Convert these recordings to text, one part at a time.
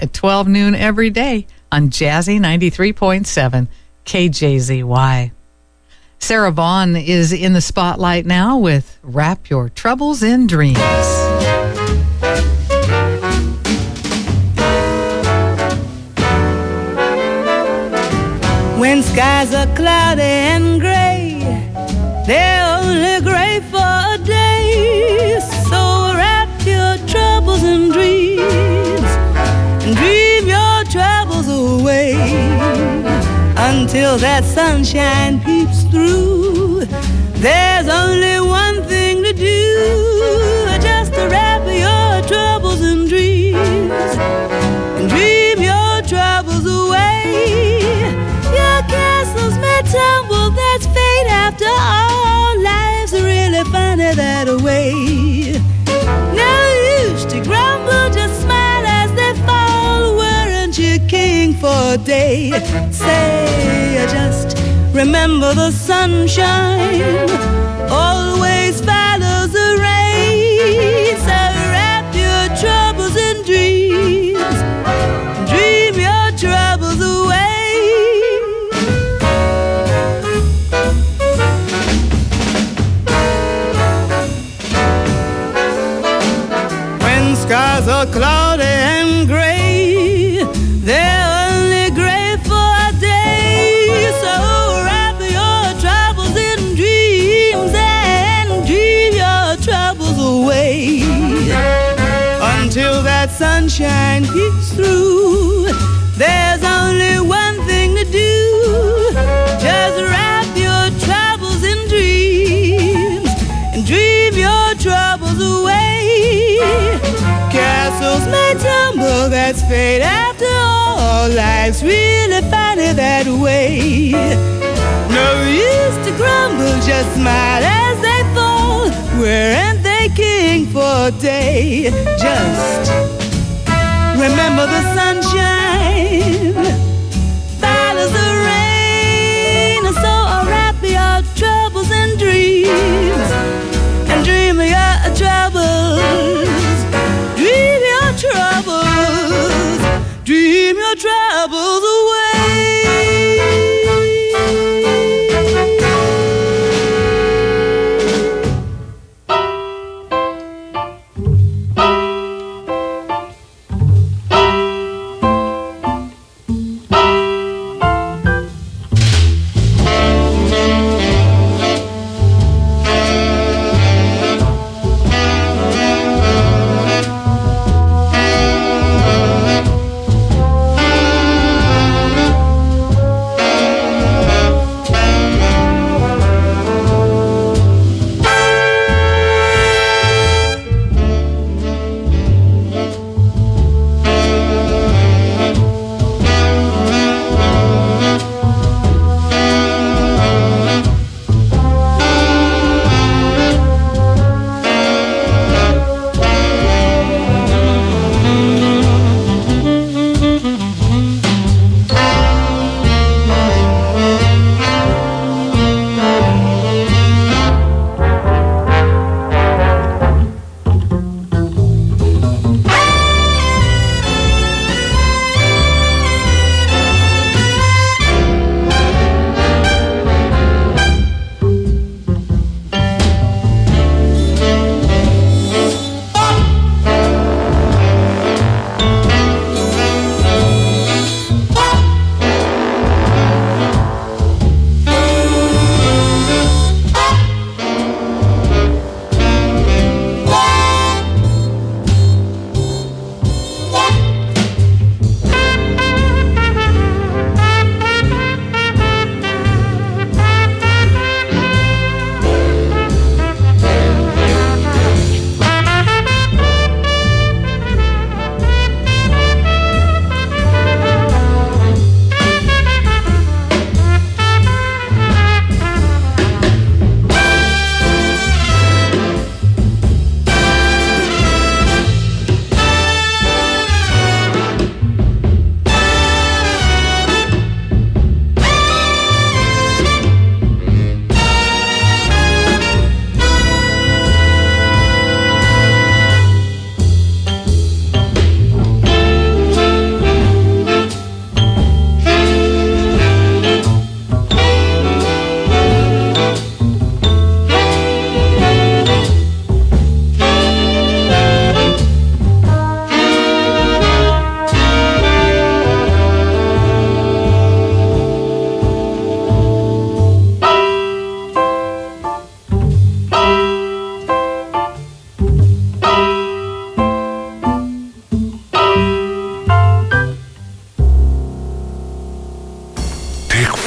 at 12 noon every day on Jazzy 93.7 KJZY. Sarah Vaughan is in the spotlight now with Wrap Your Troubles in Dreams. When skies are cloudy and gray, they're only gray for a day. So wrap your troubles in dreams and dream your troubles away until that sunshine peeps through. There's only one thing to do, just to wrap your troubles in dreams and dream your troubles away. Your castles may tumble, that's fate after all. Life's really funny that way. No use to grumble, just smile as they fall. Weren't you king for a day? Say, just remember the sunshine always follows the rain. So wrap your troubles in dreams, dream your troubles away. Skies are cloudy and gray, they're only gray for a day. So wrap your troubles in dreams and dream your troubles away until that sunshine peeks through. There's only one thing to do, just wrap your troubles in dreams and dream your troubles away. Castles may tumble, that's fate after all. Life's really funny that way. No use to grumble, just smile as they fall. Weren't they king for a day? Just remember the sunshine follows the rain. So wrap your troubles in dreams and dream your troubles. Dream your troubles, dream your troubles away.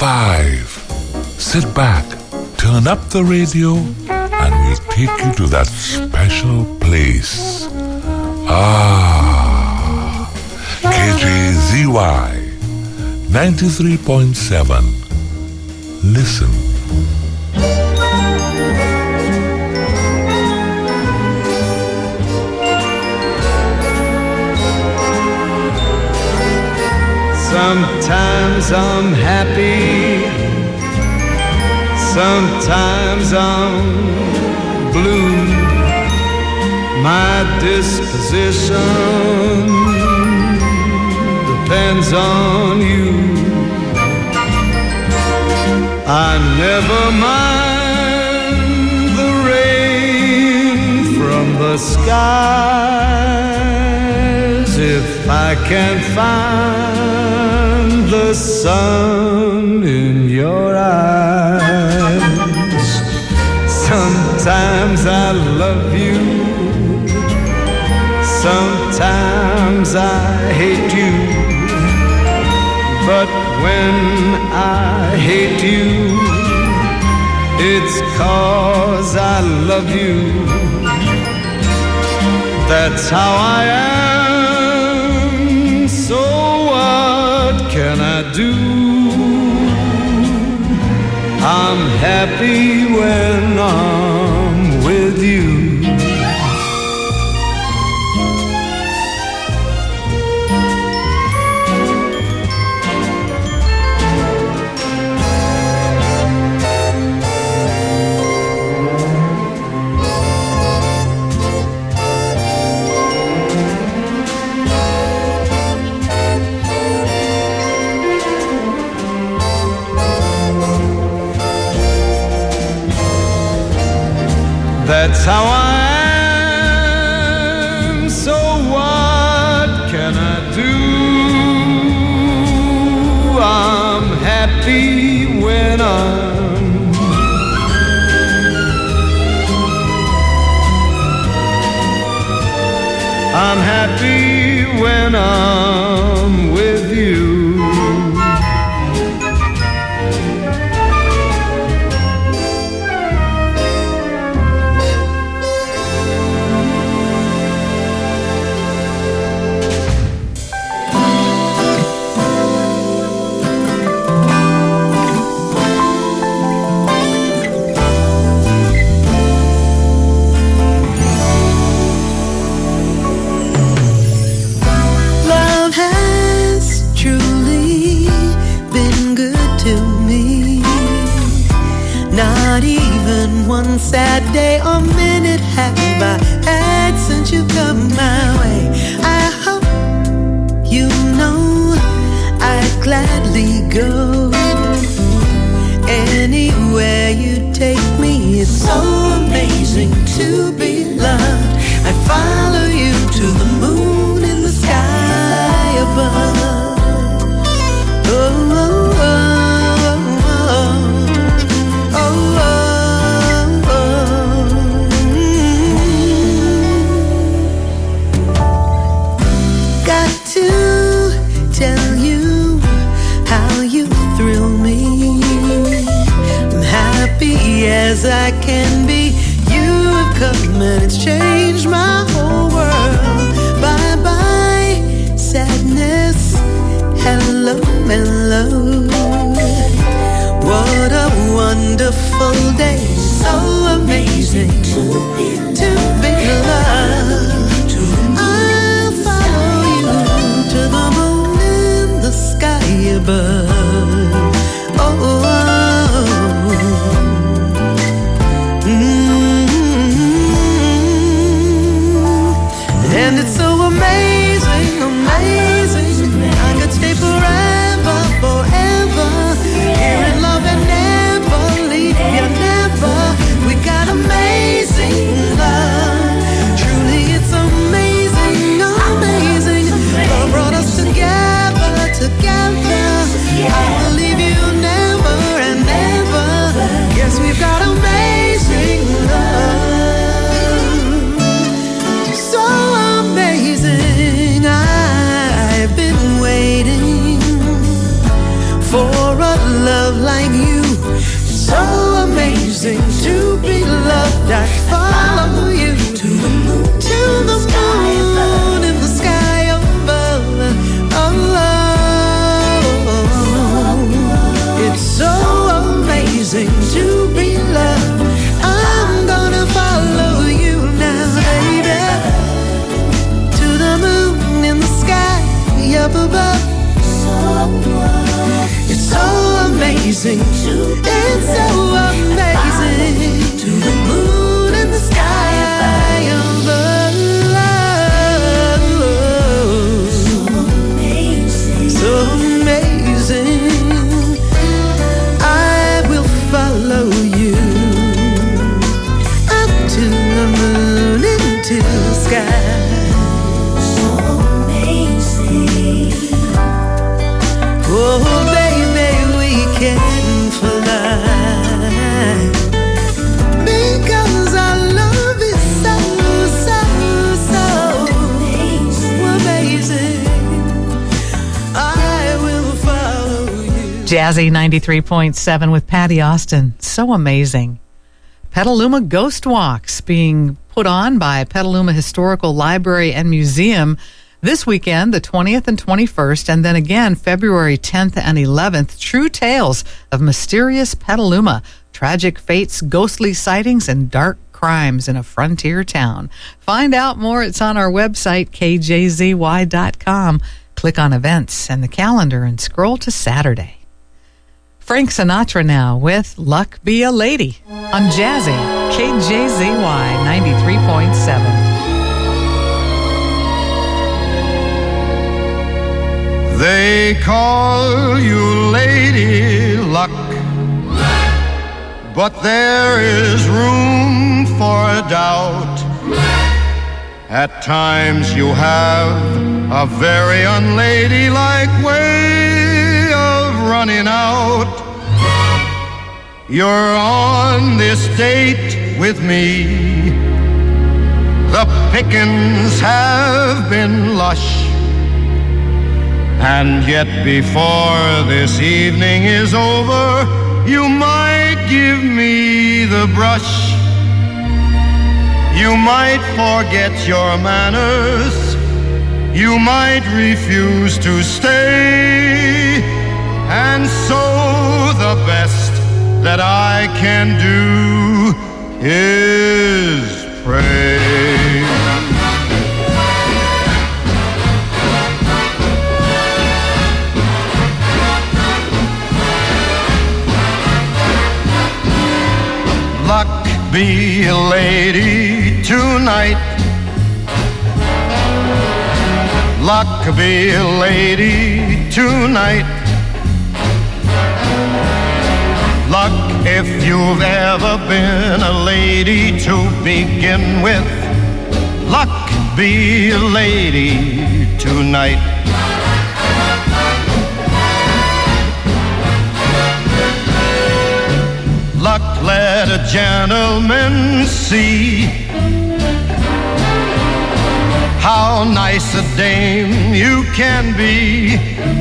5. Sit back, turn up the radio, and we'll take you to that special place. Ah, KJZY 93.7. Listen. Sometimes I'm happy, sometimes I'm blue. My disposition depends on you. I never mind the rain from the skies if I can find the sun in your eyes. Sometimes I love you, sometimes I hate you, but when I hate you, it's 'cause I love you. That's how I am, so what can I do? I'm happy when I'm with you. That's how I am, so what can I do? I'm happy when I'm happy when I'm with you. One sad day or minute have I had since you come my way. I hope you know I'd gladly go anywhere you take me. It's so amazing to be loved. I'd follow you to the moon in the sky above. Oh, oh, oh. As I can be, you have come and it's changed my whole world. Bye bye, sadness, hello, mellow. What a wonderful day, so amazing to be loved. I'll follow you to the moon in the sky above. Oh, oh, oh. And it's so amazing, amazing. I could stay forever, forever. Here in love and never leave you, never. We got amazing amazing to be loved. I'd follow you to the moon in the sky above. It's so amazing to be loved. I'm gonna follow you now, baby, to the moon in the sky up above. It's so amazing, it's so amazing to the moon in the sky above. So amazing, I will follow you up to the moon into the sky. Oh, baby, we can fly, because our love is so, so, so amazing. I will follow you. Jazzy 93.7 with Patty Austin. So amazing. Petaluma Ghost Walks being put on by Petaluma Historical Library and Museum this weekend, the 20th and 21st, and then again February 10th and 11th. True tales of mysterious Petaluma, tragic fates, ghostly sightings, and dark crimes in a frontier town. Find out more. It's on our website, kjzy.com. Click on events and the calendar and scroll to Saturday. Frank Sinatra now with Luck Be a Lady on Jazzy, KJZY 93.7. They call you Lady Luck, but there is room for doubt. At times you have a very unladylike way of running out. You're on this date with me. The pickings have been lush, and yet before this evening is over, you might give me the brush. You might forget your manners. You might refuse to stay. And so the best that I can do is pray. Luck be a lady tonight. Luck be a lady tonight. Luck if you've ever been a lady to begin with. Luck be a lady tonight. Luck let a gentleman see how nice a dame you can be.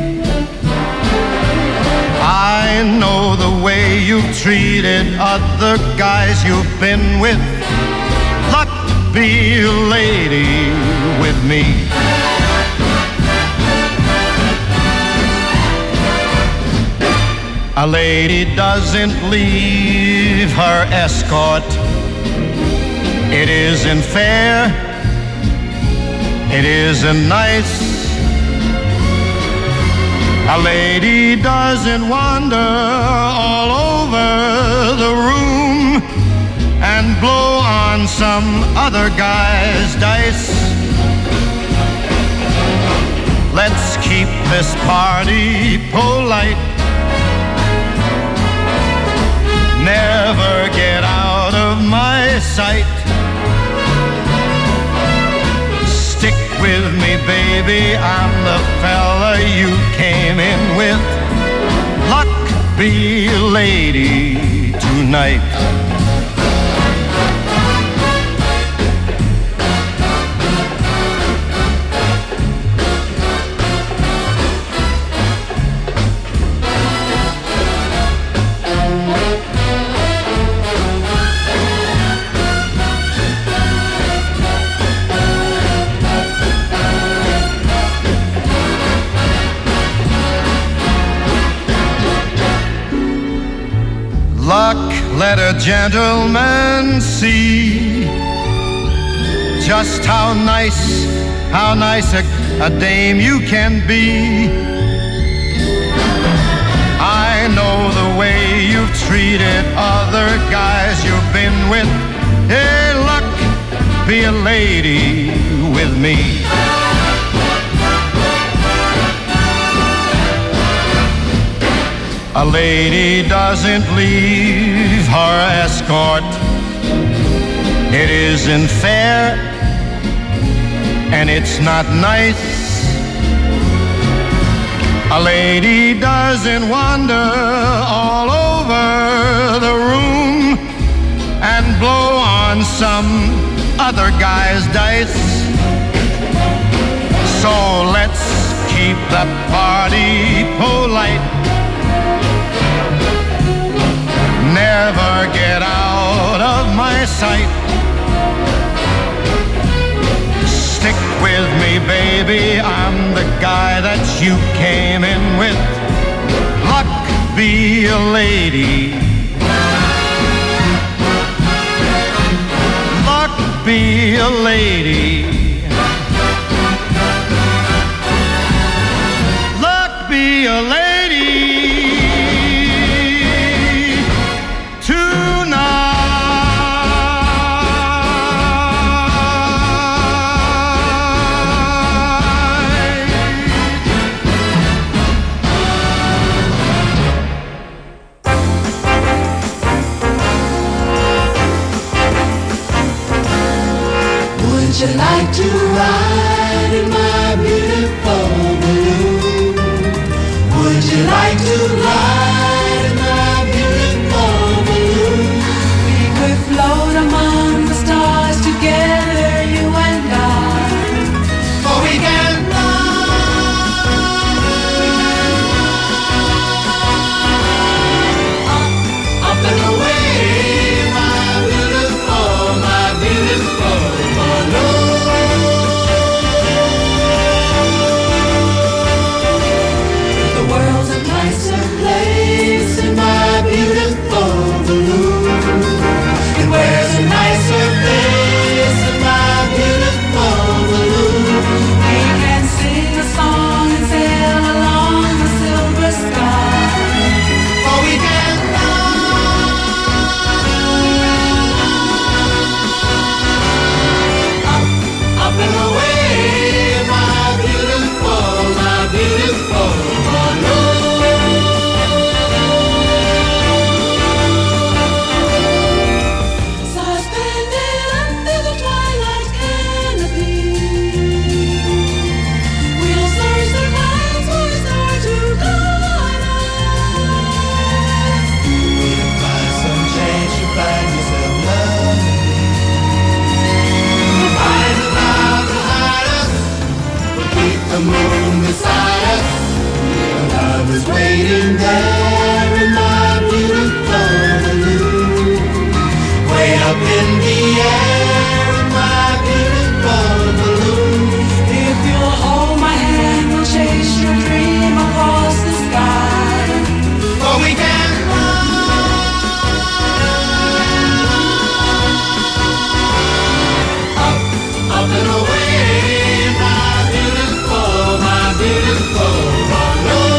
I know the way you've treated other guys you've been with. Luck be a lady with me. A lady doesn't leave her escort. It isn't fair. It isn't nice. A lady doesn't wander all over the room and blow on some other guy's dice. Let's keep this party polite. Never get out of my sight. Stick with me, baby, I'm the fella you came in with. Luck be a lady tonight. let a gentleman see just how nice a dame you can be. I know the way you've treated other guys you've been with. Hey, luck, be a lady with me. A lady doesn't leave her escort. It isn't fair, and it's not nice. A lady doesn't wander all over the room and blow on some other guy's dice. So let's keep the party polite. Never get out of my sight. Stick with me, baby, I'm the guy that you came in with. Luck, be a lady. Luck, be a lady. Luck, be a lady. Would you like to ride in my beautiful balloon? Would you like to ride in my beautiful balloon? We could float among the stars together, you and I. For we can fly up and away, my beautiful balloon. The world's a nicer place in my beautiful balloon. It wears a nicer face in my beautiful balloon. We can sing a song and sail along the silver sky. Or we can fly up and away, my beautiful balloon. Suspended under the twilight canopy, we'll search the clouds for a star to guide us. We'll find some change to find yourself loving me. We'll find a cloud to hide us. We'll keep the moon beside us. Your love is waiting there in my beautiful balloon. Way up in the air in my beautiful balloon. If you'll hold my hand, we'll chase your dream across the sky. For we can fly up and away, my beautiful balloon.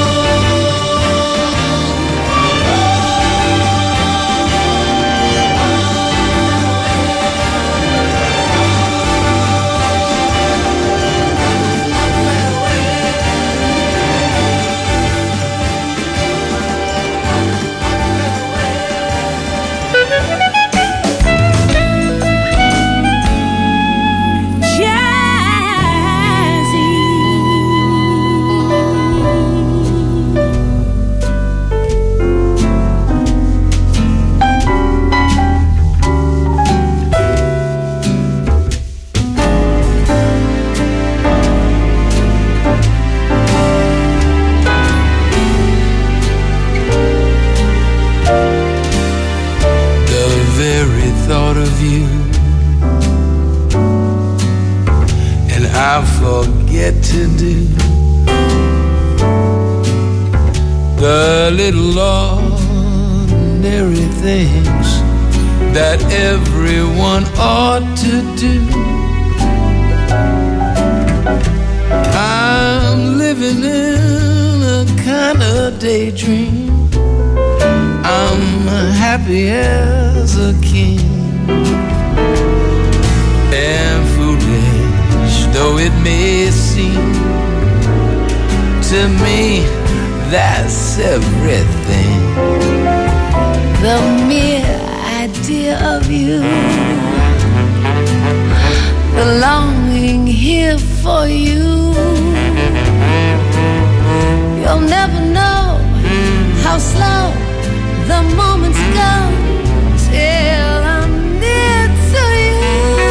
I forget to do the little ordinary things that everyone ought to do. I'm living in a kind of daydream. I'm happy as a king. And foolish though it may seem, to me that's everything. The mere idea of you, the longing here for you. You'll never know how slow the moments go till I'm near to you.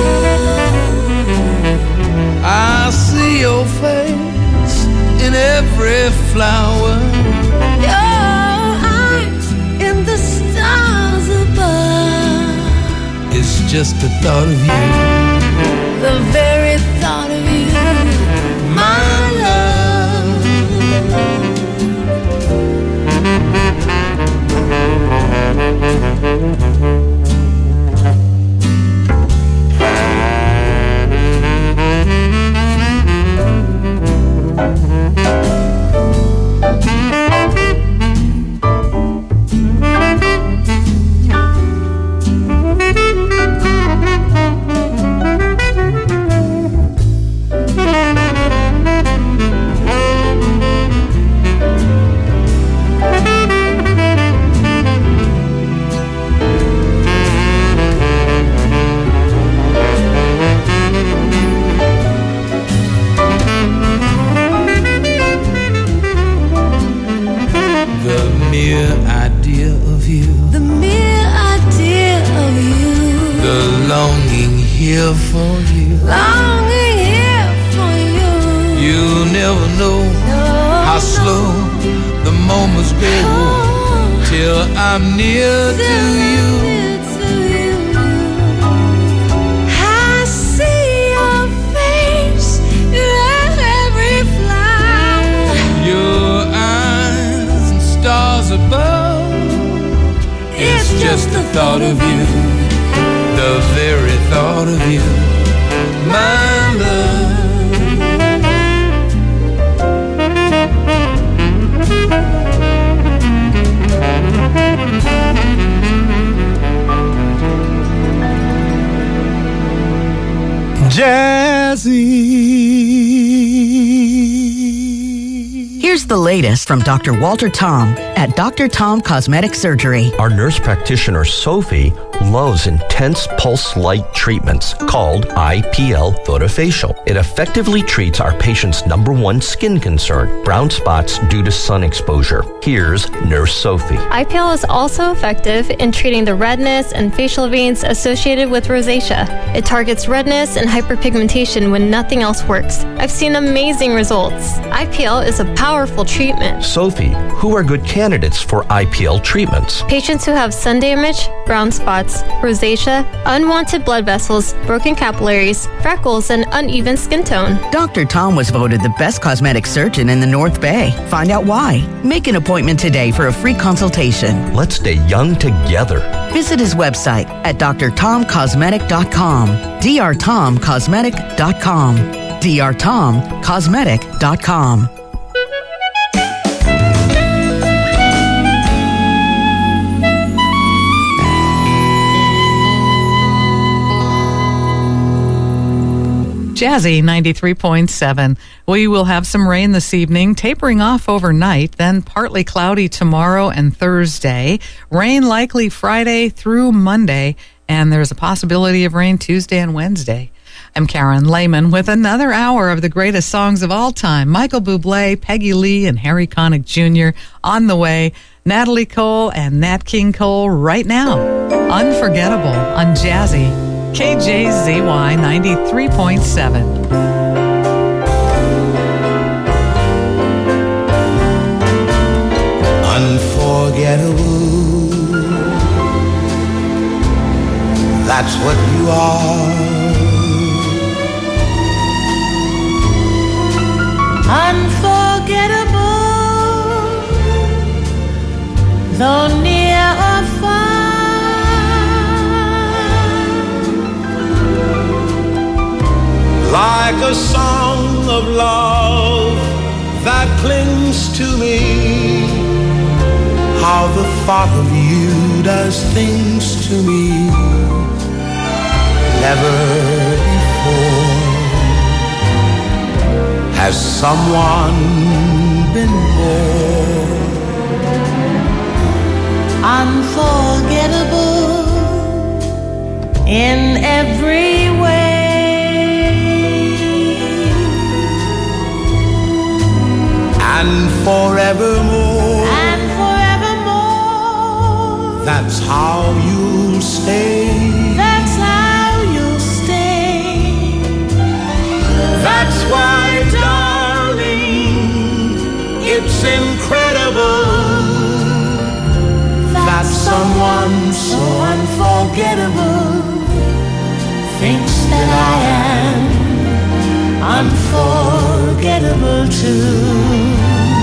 I see your face in every flower, Your eyes in the stars above. it's just the thought of you, The very thought of you, my love. here for you. Longing here for you. You'll never know how slow the moments go till I'm near to you. I see your face in every flower. Your eyes and stars above. It's just the thought of you, the very thought of you, my love. Jazzy. Here's the latest from Dr. Walter Tom at Dr. Tom Cosmetic Surgery. Our nurse practitioner, Sophie, loves intense pulse light treatments called IPL Photofacial. It effectively treats our patient's #1 skin concern, brown spots due to sun exposure. Here's Nurse Sophie. IPL is also effective in treating the redness and facial veins associated with rosacea. It targets redness and hyperpigmentation when nothing else works. I've seen amazing results. IPL is a powerful treatment. Sophie, who are good candidates for IPL treatments? Patients who have sun damage, brown spots, rosacea, unwanted blood vessels, broken capillaries, freckles, and uneven skin tone. Dr. Tom was voted the best cosmetic surgeon in the North Bay. Find out why. Make an appointment today for a free consultation. Let's stay young together. Visit his website at drtomcosmetic.com. drtomcosmetic.com. drtomcosmetic.com. Jazzy 93.7. We will have some rain this evening, tapering off overnight, then partly cloudy tomorrow and Thursday. Rain likely Friday through Monday, and there's a possibility of rain Tuesday and Wednesday. I'm Karen Lehman with another hour of the greatest songs of all time. Michael Bublé, Peggy Lee, and Harry Connick Jr. on the way. Natalie Cole and Nat King Cole right now. Unforgettable on Jazzy. KJZY 93.7. Unforgettable, that's what you are. Unforgettable, though near or far. like a song of love that clings to me. How the thought of you does things to me never before has someone been more unforgettable in every way, and forevermore. and forevermore. That's how you'll stay. That's how you'll stay. That's why, darling, it's incredible that someone so unforgettable thinks that I am unforgettable too.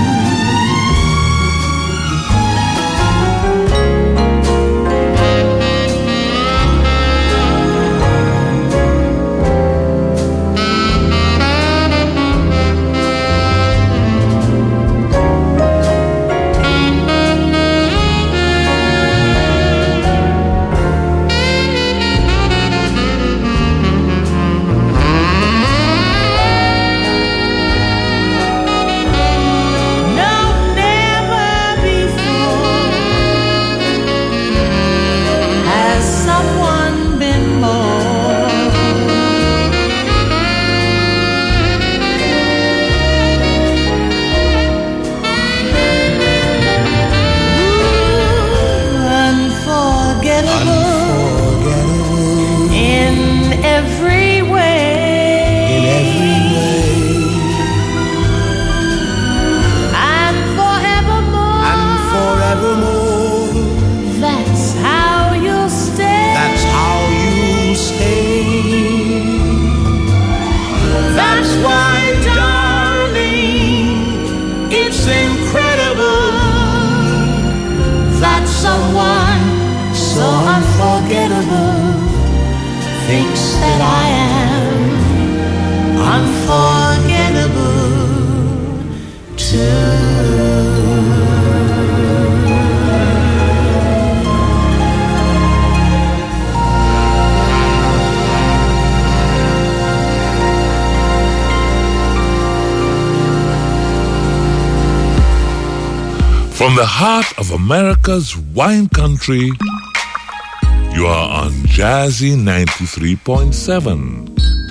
From the heart of America's wine country, you are on Jazzy 93.7.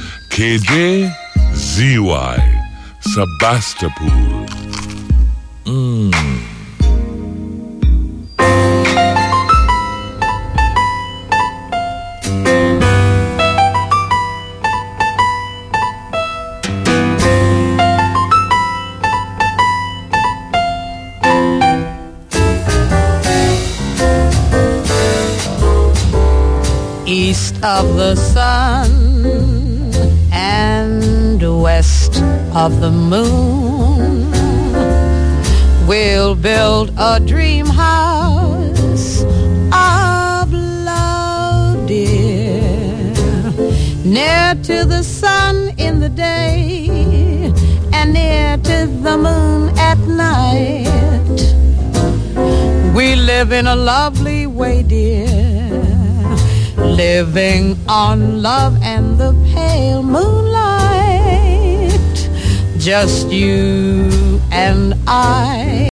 KJZY, Sebastopol. East of the sun and west of the moon, we'll build a dream house of love, dear, near to the sun in the day and near to the moon at night. We live in a lovely way, dear, living on love and the pale moonlight, just you and I.